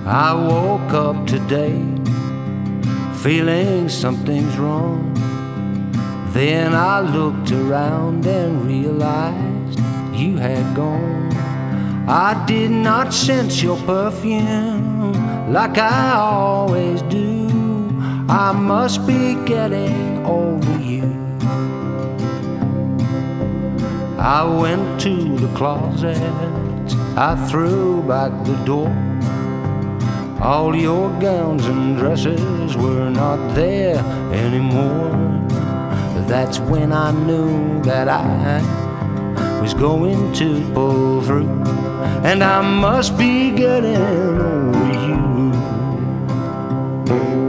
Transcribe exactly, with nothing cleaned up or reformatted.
I woke up today feeling something's wrong. Then I looked around and realized you had gone. I did not sense your perfume like I always do. I must be getting over you. I went to the closet, I threw back the door. All your gowns and dresses were not there anymore. That's when I knew that I was going to pull through, and I must be getting over you.